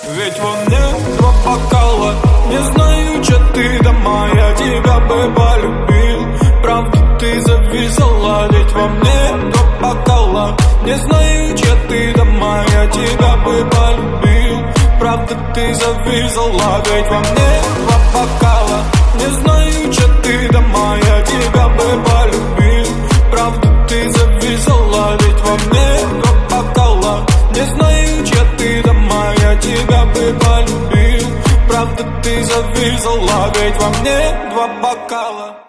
Ведь во мне два бокала. Не знаю, че ты дома, я тебя бы полюбил. Правда, ты зависала, ведь во мне два бокала. Не знаю, че ты дома, я тебя бы полюбил. Правда, ты зависала, ведь во мне два бокала. Не знаю, че ты дома, я тебя бы полюбил. Правда, ты зависала, ведь во мне два бокала. Не знаю, че ты дома, я тебя бы полюбил. Правда, ты зависала, ведь во мне два бокала.